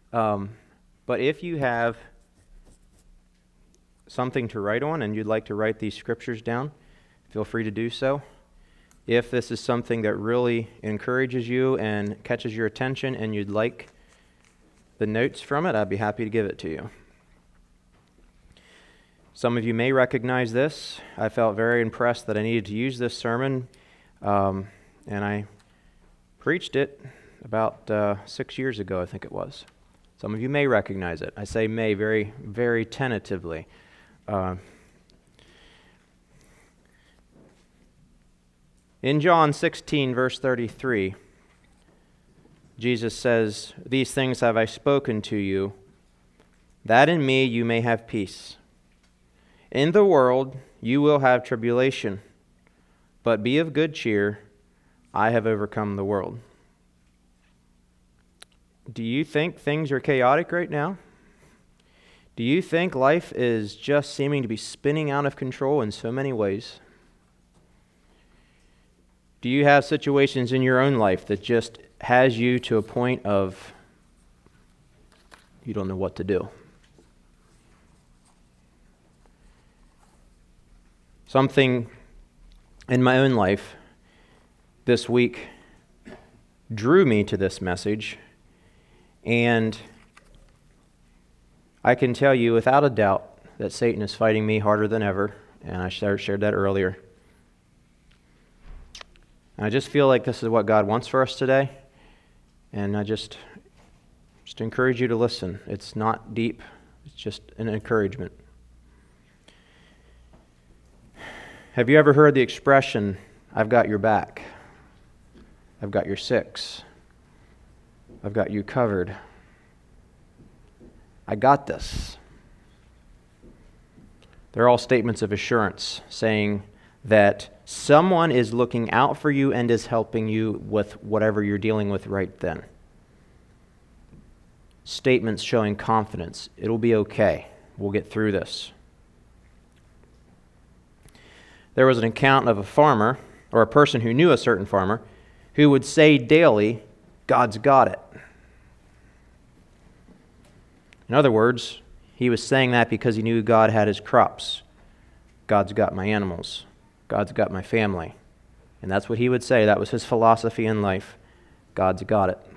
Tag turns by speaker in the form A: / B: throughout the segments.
A: But if you have something to write on and you'd like to write these scriptures down, feel free to do so. If this is something that really encourages you and catches your attention and you'd like the notes from it, I'd be happy to give it to you. Some of you may recognize this. I felt very impressed that I needed to use this sermon, and I preached it about 6 years ago, I think it was. Some of you may recognize it. I say may very, very tentatively. In John 16, verse 33, Jesus says, "These things have I spoken to you, that in me you may have peace. In the world you will have tribulation, but be of good cheer, I have overcome the world." Do you think things are chaotic right now? Do you think life is just seeming to be spinning out of control in so many ways? Do you have situations in your own life that just has you to a point of you don't know what to do? Something in my own life this week drew me to this message, and I can tell you without a doubt that Satan is fighting me harder than ever, and I shared that earlier. And I just feel like this is what God wants for us today, and I just encourage you to listen. It's not deep, it's just an encouragement. Have you ever heard the expression, "I've got your back, I've got your six, I've got you covered, I got this"? They're all statements of assurance, saying that someone is looking out for you and is helping you with whatever you're dealing with right then. Statements showing confidence. It'll be okay. We'll get through this. There was an account of a farmer, or a person who knew a certain farmer, who would say daily, "God's got it." In other words, he was saying that because he knew God had his crops. God's got my animals. God's got my family. And that's what he would say. That was his philosophy in life. God's got it.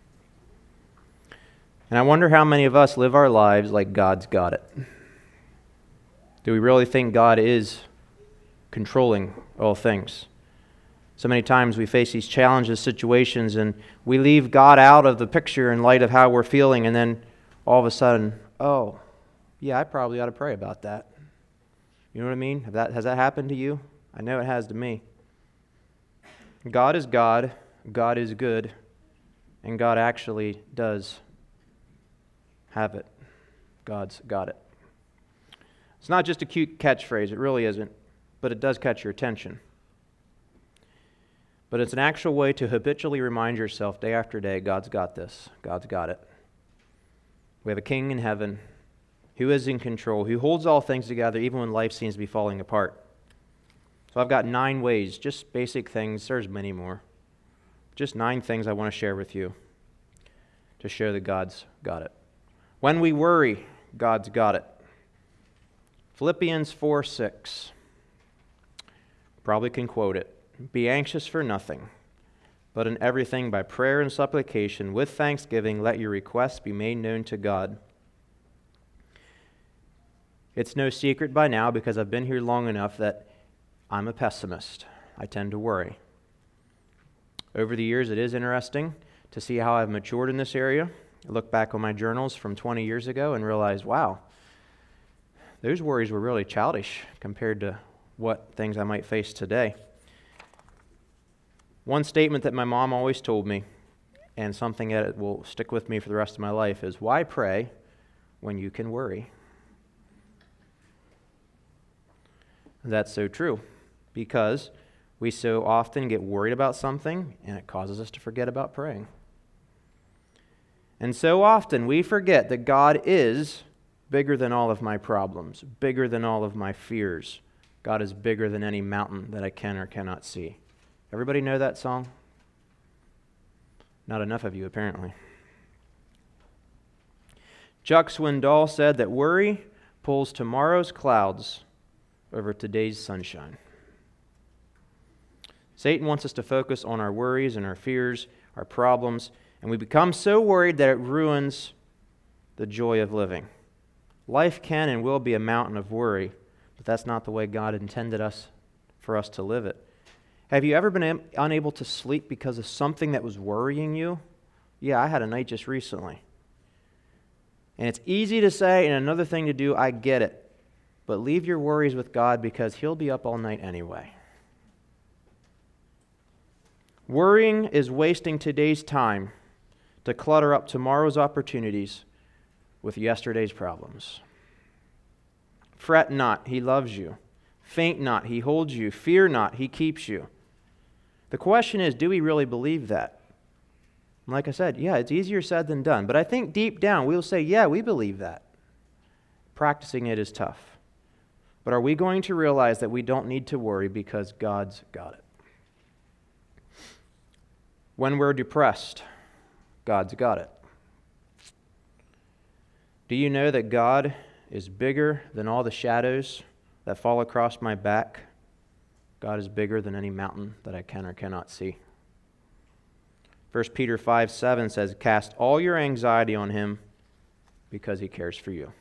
A: And I wonder how many of us live our lives like God's got it. Do we really think God is controlling all things? So many times we face these challenges, situations, and we leave God out of the picture in light of how we're feeling, and then all of a sudden, oh, yeah, I probably ought to pray about that. You know what I mean? Has that happened to you? I know it has to me. God is God, God is good, and God actually does have it. God's got it. It's not just a cute catchphrase, it really isn't, but it does catch your attention. But it's an actual way to habitually remind yourself day after day, God's got this, God's got it. We have a King in heaven who is in control, who holds all things together even when life seems to be falling apart. So I've got 9 ways, just basic things. There's many more. Just 9 things I want to share with you to show that God's got it. When we worry, God's got it. Philippians 4:6. Probably can quote it. "Be anxious for nothing, but in everything by prayer and supplication, with thanksgiving, let your requests be made known to God." It's no secret by now, because I've been here long enough, that I'm a pessimist. I tend to worry. Over the years, it is interesting to see how I've matured in this area. I look back on my journals from 20 years ago and realize, wow, those worries were really childish compared to what things I might face today. One statement that my mom always told me, and something that will stick with me for the rest of my life, is, why pray when you can worry? That's so true, because we so often get worried about something, and it causes us to forget about praying. And so often we forget that God is bigger than all of my problems, bigger than all of my fears. God is bigger than any mountain that I can or cannot see. Everybody know that song? Not enough of you, apparently. Chuck Swindoll said that worry pulls tomorrow's clouds over today's sunshine. Satan wants us to focus on our worries and our fears, our problems, and we become so worried that it ruins the joy of living. Life can and will be a mountain of worry, but that's not the way God intended for us to live it. Have you ever been unable to sleep because of something that was worrying you? Yeah, I had a night just recently. And it's easy to say and another thing to do, I get it. But leave your worries with God because He'll be up all night anyway. Worrying is wasting today's time to clutter up tomorrow's opportunities with yesterday's problems. Fret not, He loves you. Faint not, He holds you. Fear not, He keeps you. The question is, do we really believe that? Like I said, yeah, it's easier said than done. But I think deep down we'll say, yeah, we believe that. Practicing it is tough. But are we going to realize that we don't need to worry because God's got it? When we're depressed, God's got it. Do you know that God is bigger than all the shadows that fall across my back? God is bigger than any mountain that I can or cannot see. 1 Peter 5:7 says, cast all your anxiety on Him because He cares for you.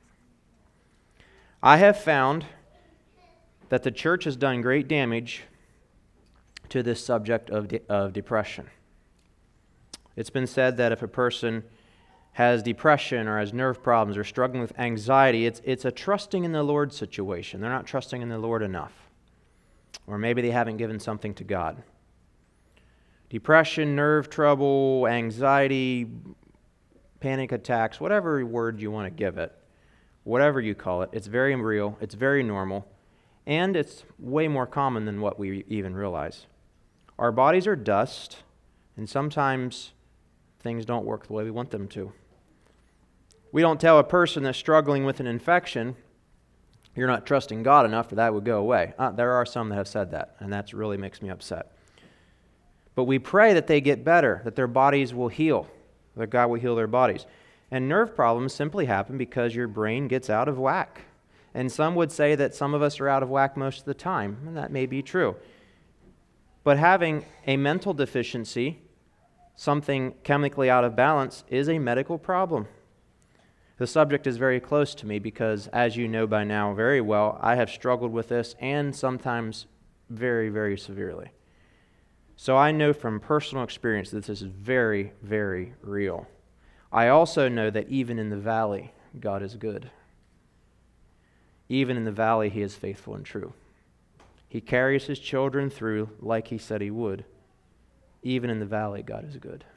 A: I have found that the church has done great damage to this subject of depression. It's been said that if a person has depression or has nerve problems or struggling with anxiety, it's a trusting in the Lord situation. They're not trusting in the Lord enough. Or maybe they haven't given something to God. Depression, nerve trouble, anxiety, panic attacks, whatever word you want to give it, whatever you call it, it's very real, it's very normal, and it's way more common than what we even realize. Our bodies are dust, and sometimes things don't work the way we want them to. We don't tell a person that's struggling with an infection, you're not trusting God enough, or that would go away. There are some that have said that, and that really makes me upset. But we pray that they get better, that their bodies will heal, that God will heal their bodies. And nerve problems simply happen because your brain gets out of whack. And some would say that some of us are out of whack most of the time, and that may be true. But having a mental deficiency, something chemically out of balance, is a medical problem. The subject is very close to me because, as you know by now very well, I have struggled with this and sometimes very, very severely. So I know from personal experience that this is very, very real. I also know that even in the valley, God is good. Even in the valley, He is faithful and true. He carries His children through like He said He would. Even in the valley, God is good.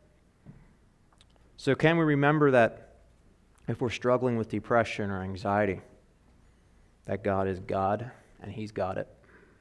A: So can we remember that if we're struggling with depression or anxiety, that God is God and He's got it?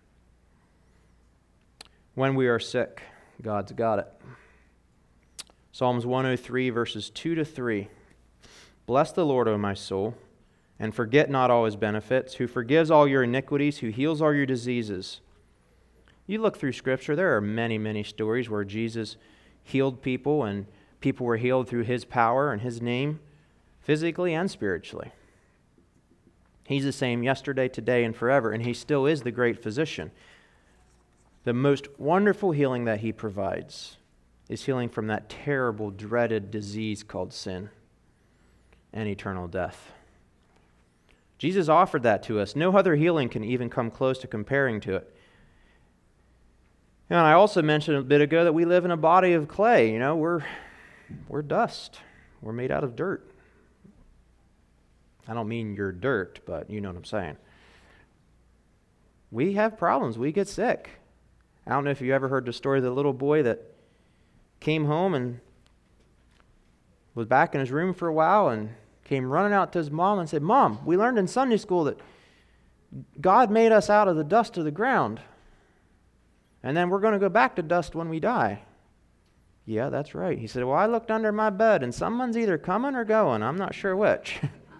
A: When we are sick, God's got it. Psalms 103, verses 2-3. Bless the Lord, O my soul, and forget not all His benefits, who forgives all your iniquities, who heals all your diseases. You look through Scripture, there are many, many stories where Jesus healed people, and people were healed through His power and His name, physically and spiritually. He's the same yesterday, today, and forever, and He still is the great physician. The most wonderful healing that He provides is healing from that terrible, dreaded disease called sin and eternal death. Jesus offered that to us. No other healing can even come close to comparing to it. And I also mentioned a bit ago that we live in a body of clay. You know, we're dust. We're made out of dirt. I don't mean you're dirt, but you know what I'm saying. We have problems. We get sick. I don't know if you ever heard the story of the little boy that came home and was back in his room for a while and came running out to his mom and said, Mom, we learned in Sunday school that God made us out of the dust of the ground. And then we're going to go back to dust when we die. Yeah, that's right. He said, well, I looked under my bed and someone's either coming or going. I'm not sure which.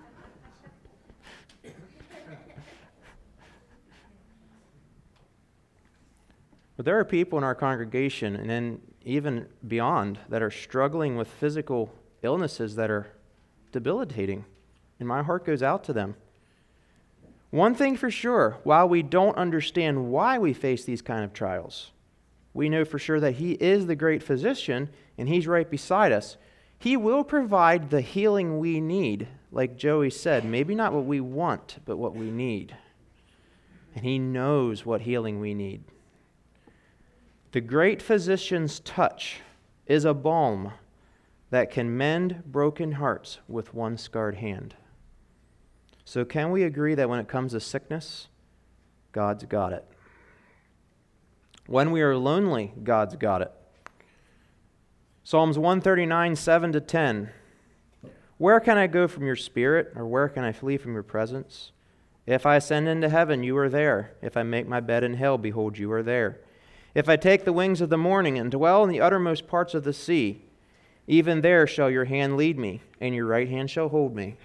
A: But there are people in our congregation and then even beyond that are struggling with physical illnesses that are debilitating, and my heart goes out to them. One thing for sure, while we don't understand why we face these kind of trials, we know for sure that He is the great physician, and He's right beside us. He will provide the healing we need, like Joey said, maybe not what we want, but what we need. And He knows what healing we need. The great physician's touch is a balm that can mend broken hearts with one scarred hand. So can we agree that when it comes to sickness, God's got it? When we are lonely, God's got it. Psalms 139, 7-10. Where can I go from your spirit, or where can I flee from your presence? If I ascend into heaven, you are there. If I make my bed in hell, behold, you are there. If I take the wings of the morning and dwell in the uttermost parts of the sea, even there shall your hand lead me, and your right hand shall hold me.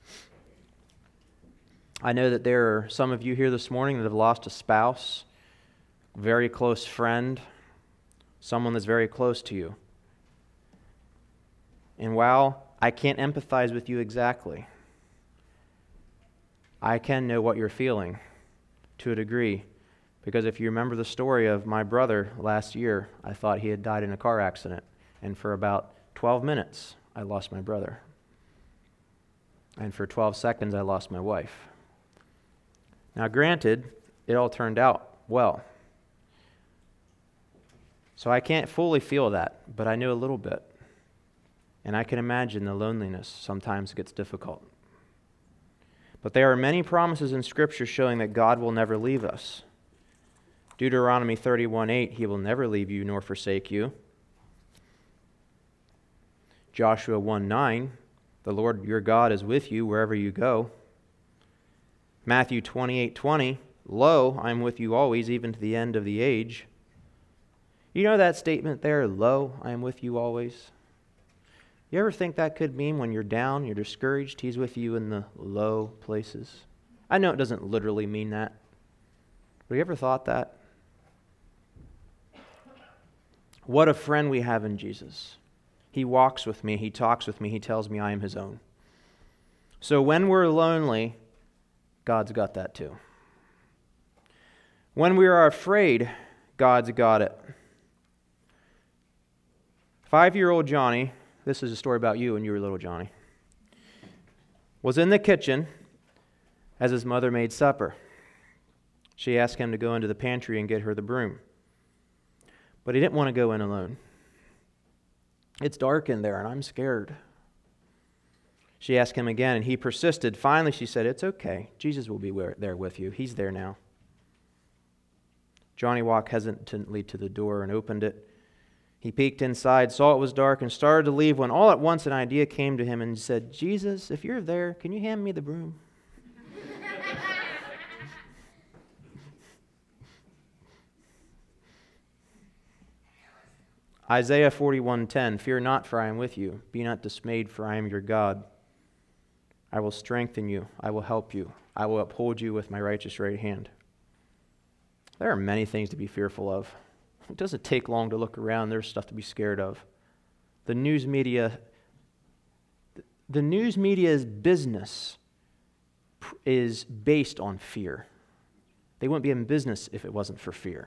A: I know that there are some of you here this morning that have lost a spouse, a very close friend, someone that's very close to you. And while I can't empathize with you exactly, I can know what you're feeling to a degree. Because if you remember the story of my brother last year, I thought he had died in a car accident. And for about 12 minutes, I lost my brother. And for 12 seconds, I lost my wife. Now, granted, it all turned out well. So I can't fully feel that, but I know a little bit. And I can imagine the loneliness sometimes gets difficult. But there are many promises in Scripture showing that God will never leave us. Deuteronomy 31:8, He will never leave you nor forsake you. Joshua 1:9, the Lord your God is with you wherever you go. Matthew 28:20, lo, I am with you always, even to the end of the age. You know that statement there, lo, I am with you always? You ever think that could mean when you're down, you're discouraged, He's with you in the low places? I know it doesn't literally mean that. But you ever thought that? What a friend we have in Jesus. He walks with me, He talks with me, He tells me I am His own. So when we're lonely, God's got that too. When we are afraid, God's got it. 5-year-old Johnny, this is a story about you when you were little Johnny, was in the kitchen as his mother made supper. She asked him to go into the pantry and get her the broom. But he didn't want to go in alone. It's dark in there and I'm scared. She asked him again, and he persisted. Finally, she said, it's okay. Jesus will be there with you. He's there now. Johnny walked hesitantly to the door and opened it. He peeked inside, saw it was dark, and started to leave when all at once an idea came to him and said, Jesus, if you're there, can you hand me the broom? Isaiah 41:10, fear not, for I am with you. Be not dismayed, for I am your God. I will strengthen you. I will help you. I will uphold you with my righteous right hand. There are many things to be fearful of. It doesn't take long to look around. There's stuff to be scared of. The news media's business is based on fear. They wouldn't be in business if it wasn't for fear.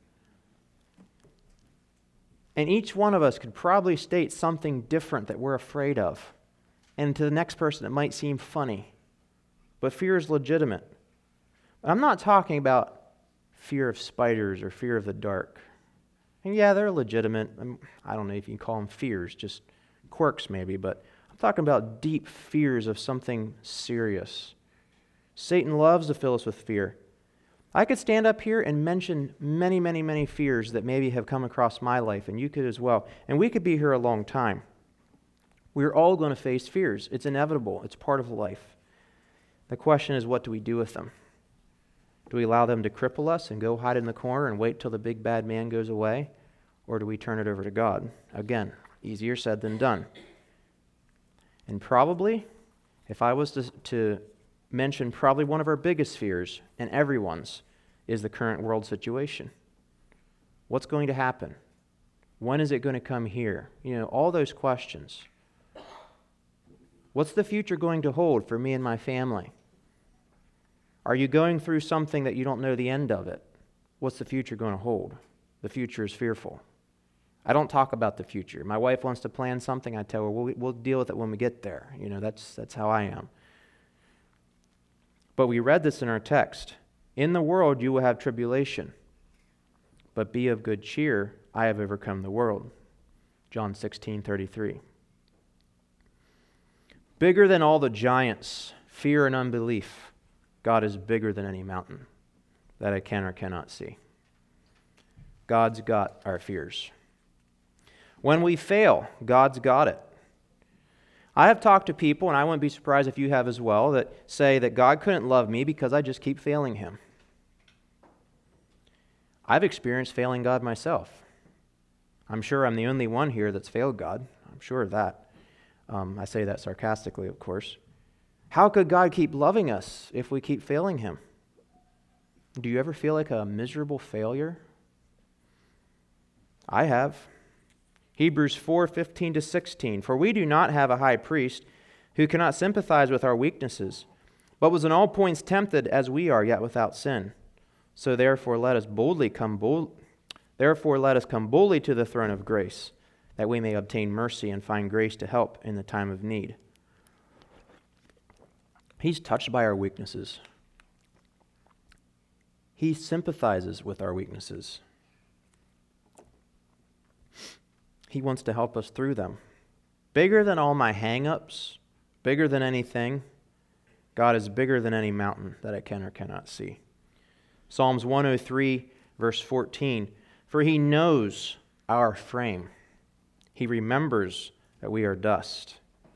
A: And each one of us could probably state something different that we're afraid of. And to the next person, it might seem funny. But fear is legitimate. I'm not talking about fear of spiders or fear of the dark. And yeah, they're legitimate. I don't know if you can call them fears, just quirks maybe. But I'm talking about deep fears of something serious. Satan loves to fill us with fear. I could stand up here and mention many, many, many fears that maybe have come across my life, and you could as well. And we could be here a long time. We're all going to face fears. It's inevitable. It's part of life. The question is, what do we do with them? Do we allow them to cripple us and go hide in the corner and wait till the big bad man goes away? Or do we turn it over to God? Again, easier said than done. And probably, if I was to mention probably one of our biggest fears, and everyone's, is the current world situation. What's going to happen? When is it going to come here? You know, all those questions. What's the future going to hold for me and my family? Are you going through something that you don't know the end of it? What's the future going to hold? The future is fearful. I don't talk about the future. My wife wants to plan something. I tell her, we'll deal with it when we get there. That's how I am. But we read this in our text. In the world you will have tribulation, but be of good cheer. I have overcome the world. John 16:33. Bigger than all the giants, fear and unbelief, God is bigger than any mountain that I can or cannot see. God's got our fears. When we fail, God's got it. I have talked to people, and I wouldn't be surprised if you have as well, that say that God couldn't love me because I just keep failing Him. I've experienced failing God myself. I'm sure I'm the only one here that's failed God. I'm sure of that. I say that sarcastically, of course. How could God keep loving us if we keep failing Him? Do you ever feel like a miserable failure? I have. Hebrews 4:15-16. For we do not have a high priest who cannot sympathize with our weaknesses, but was in all points tempted as we are, yet without sin. So therefore let us come boldly to the throne of grace, that we may obtain mercy and find grace to help in the time of need. He's touched by our weaknesses. He sympathizes with our weaknesses. He wants to help us through them. Bigger than all my hang-ups, bigger than anything, God is bigger than any mountain that I can or cannot see. Psalms 103, verse 14, for He knows our frame. He remembers that we are dust.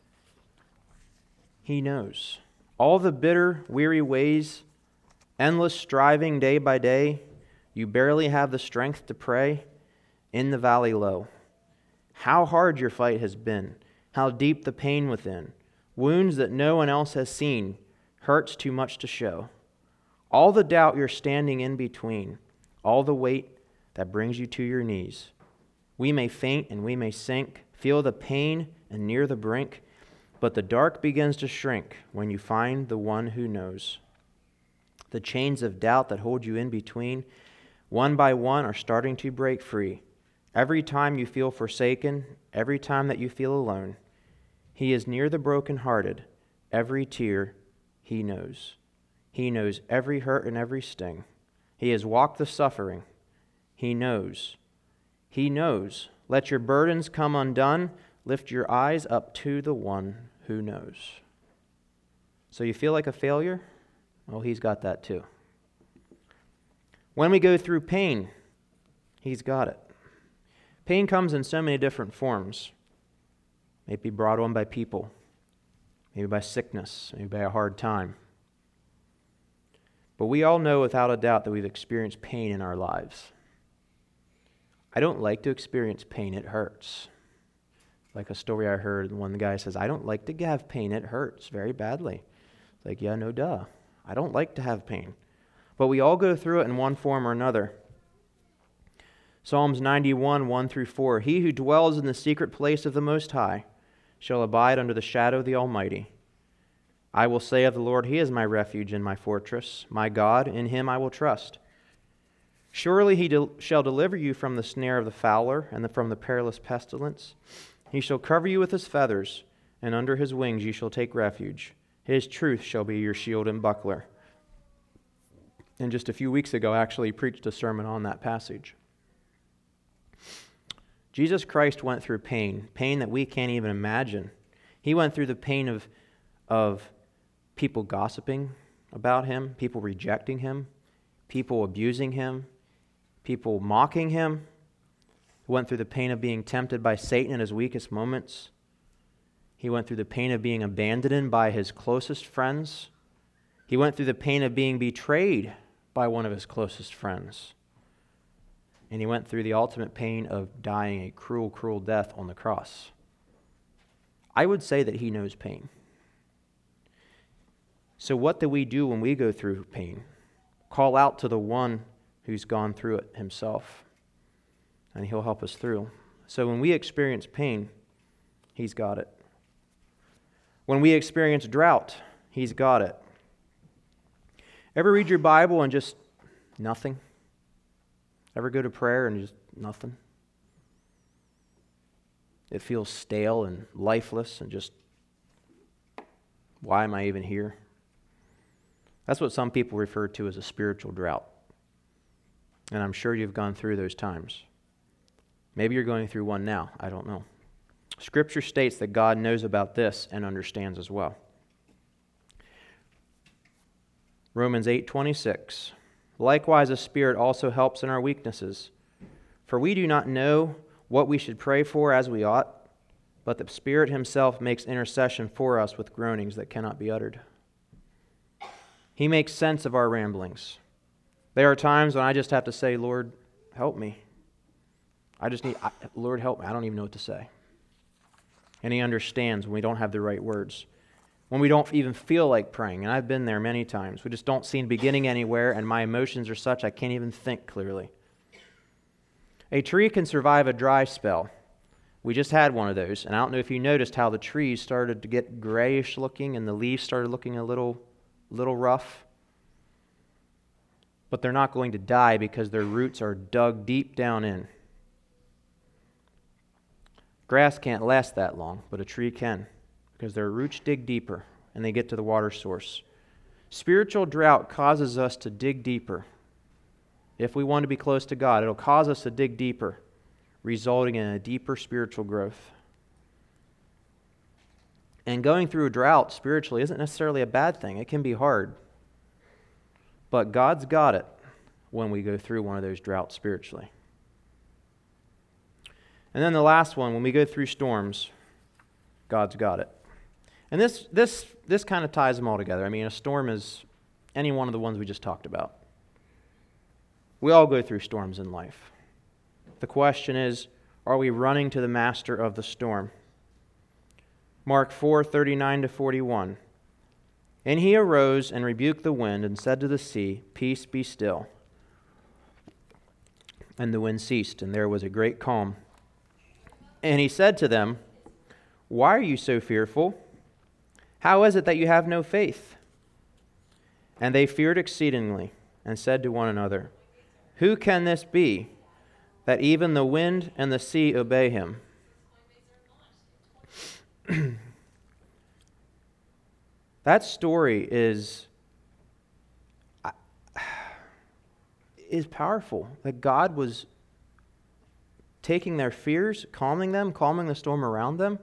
A: He knows. All the bitter, weary ways, endless striving day by day, you barely have the strength to pray in the valley low. How hard your fight has been, how deep the pain within, wounds that no one else has seen, hurts too much to show. All the doubt you're standing in between, all the weight that brings you to your knees. We may faint and we may sink, feel the pain and near the brink, but the dark begins to shrink when you find the one who knows. The chains of doubt that hold you in between, one by one, are starting to break free. Every time you feel forsaken, every time that you feel alone, He is near the brokenhearted. Every tear He knows. He knows every hurt and every sting. He has walked the suffering. He knows. He knows. Let your burdens come undone. Lift your eyes up to the one who knows. So you feel like a failure? Well, He's got that too. When we go through pain, He's got it. Pain comes in so many different forms. It may be brought on by people, maybe by sickness, maybe by a hard time. But we all know without a doubt that we've experienced pain in our lives. I don't like to experience pain. It hurts. Like a story I heard, one guy says, I don't like to have pain. It hurts very badly. It's like, yeah, no duh. I don't like to have pain. But we all go through it in one form or another. Psalms 91, 1-4. He who dwells in the secret place of the Most High shall abide under the shadow of the Almighty. I will say of the Lord, He is my refuge and my fortress, my God, in Him I will trust. Surely He shall deliver you from the snare of the fowler and from the perilous pestilence. He shall cover you with His feathers, and under His wings you shall take refuge. His truth shall be your shield and buckler. And just a few weeks ago, I actually preached a sermon on that passage. Jesus Christ went through pain that we can't even imagine. He went through the pain of people gossiping about Him, people rejecting Him, people abusing Him, people mocking Him. He went through the pain of being tempted by Satan in His weakest moments. He went through the pain of being abandoned by His closest friends. He went through the pain of being betrayed by one of His closest friends. And He went through the ultimate pain of dying a cruel, cruel death on the cross. I would say that He knows pain. So what do we do when we go through pain? Call out to the one who's gone through it Himself, and He'll help us through. So when we experience pain, He's got it. When we experience drought, He's got it. Ever read your Bible and just nothing? Ever go to prayer and just nothing? It feels stale and lifeless and just, why am I even here? That's what some people refer to as a spiritual drought. And I'm sure you've gone through those times. Maybe you're going through one now. I don't know. Scripture states that God knows about this and understands as well. Romans 8:26. Likewise, the Spirit also helps in our weaknesses. For we do not know what we should pray for as we ought, but the Spirit Himself makes intercession for us with groanings that cannot be uttered. He makes sense of our ramblings. There are times when I just have to say, Lord, help me. Lord, help me. I don't even know what to say. And He understands when we don't have the right words. When we don't even feel like praying, and I've been there many times. We just don't seem beginning anywhere, and my emotions are such I can't even think clearly. A tree can survive a dry spell. We just had one of those, and I don't know if you noticed how the trees started to get grayish looking and the leaves started looking a little rough. But they're not going to die because their roots are dug deep down in. Grass can't last that long, but a tree can, because their roots dig deeper and they get to the water source. Spiritual drought causes us to dig deeper. If we want to be close to God, it'll cause us to dig deeper, resulting in a deeper spiritual growth. And going through a drought spiritually isn't necessarily a bad thing. It can be hard. But God's got it when we go through one of those droughts spiritually. And then the last one, when we go through storms, God's got it. And this kind of ties them all together. I mean, a storm is any one of the ones we just talked about. We all go through storms in life. The question is, are we running to the master of the storm? Mark 4:39-41. And he arose and rebuked the wind and said to the sea, Peace, be still. And the wind ceased, and there was a great calm. And he said to them, Why are you so fearful? How is it that you have no faith? And they feared exceedingly and said to one another, Who can this be, that even the wind and the sea obey him? That story is powerful. That God was taking their fears, calming them, calming the storm around them.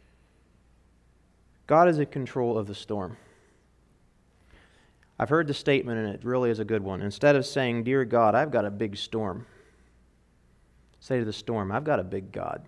A: God is in control of the storm. I've heard the statement, and it really is a good one. Instead of saying, Dear God, I've got a big storm, say to the storm, I've got a big God.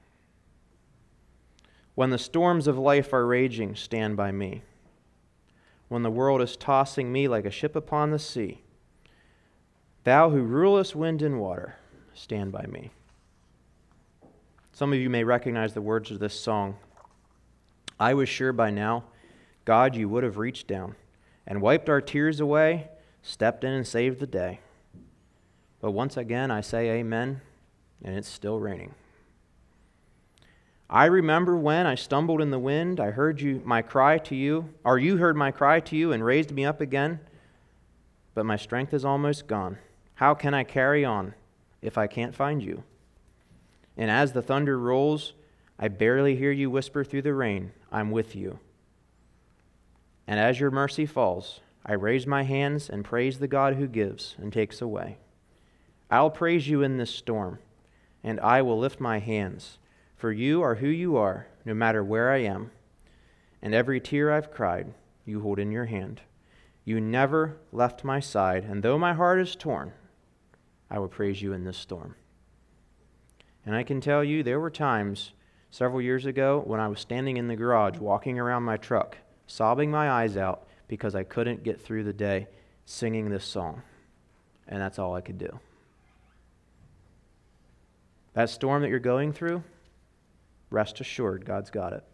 A: When the storms of life are raging, stand by me. When the world is tossing me like a ship upon the sea, thou who rulest wind and water, stand by me. Some of you may recognize the words of this song. I was sure by now, God, you would have reached down and wiped our tears away, stepped in and saved the day. But once again, I say amen, and it's still raining. I remember when I stumbled in the wind, I heard my cry to you, or you heard my cry to you and raised me up again, but my strength is almost gone. How can I carry on if I can't find you? And as the thunder rolls, I barely hear you whisper through the rain, I'm with you. And as your mercy falls, I raise my hands and praise the God who gives and takes away. I'll praise you in this storm, and I will lift my hands, for you are who you are, no matter where I am. And every tear I've cried, you hold in your hand. You never left my side, and though my heart is torn, I will praise you in this storm. And I can tell you, there were times several years ago when I was standing in the garage, walking around my truck, sobbing my eyes out because I couldn't get through the day singing this song. And that's all I could do. That storm that you're going through, rest assured, God's got it.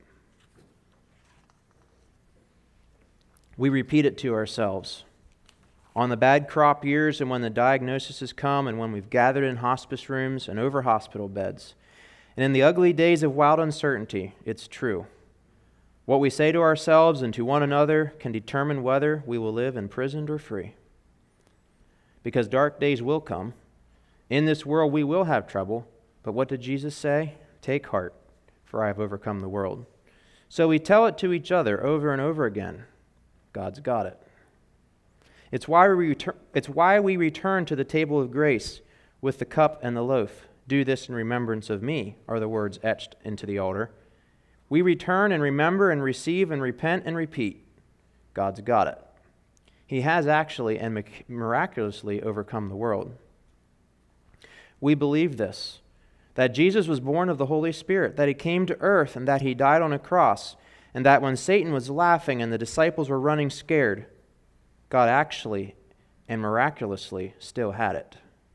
A: We repeat it to ourselves. On the bad crop years and when the diagnosis has come and when we've gathered in hospice rooms and over hospital beds, and in the ugly days of wild uncertainty, it's true. What we say to ourselves and to one another can determine whether we will live imprisoned or free. Because dark days will come. In this world we will have trouble, but what did Jesus say? Take heart, for I have overcome the world. So we tell it to each other over and over again. God's got it. It's why we return to the table of grace with the cup and the loaf. Do this in remembrance of me, are the words etched into the altar. We return and remember and receive and repent and repeat. God's got it. He has actually and miraculously overcome the world. We believe this, that Jesus was born of the Holy Spirit, that he came to earth and that he died on a cross, and that when Satan was laughing and the disciples were running scared, God actually and miraculously still had it.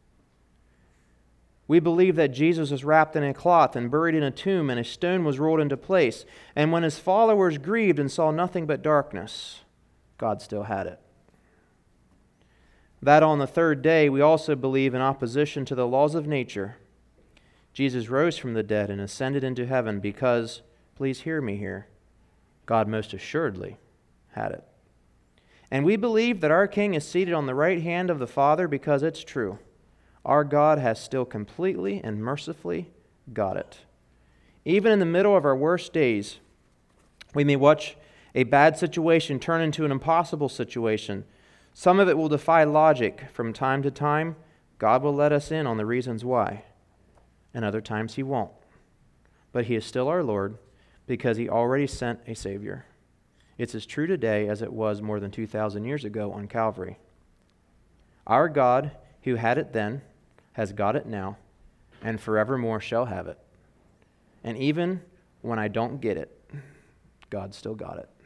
A: We believe that Jesus was wrapped in a cloth and buried in a tomb, and a stone was rolled into place. And when his followers grieved and saw nothing but darkness, God still had it. That on the third day, we also believe, in opposition to the laws of nature, Jesus rose from the dead and ascended into heaven because, please hear me here, God most assuredly had it. And we believe that our King is seated on the right hand of the Father because it's true. Our God has still completely and mercifully got it. Even in the middle of our worst days, we may watch a bad situation turn into an impossible situation. Some of it will defy logic. From time to time, God will let us in on the reasons why, and other times he won't. But he is still our Lord because he already sent a Savior. It's as true today as it was more than 2,000 years ago on Calvary. Our God, who had it then, has got it now, and forevermore shall have it. And even when I don't get it, God still got it.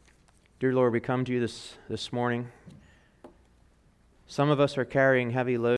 A: Dear Lord, we come to you this morning. Some of us are carrying heavy loads.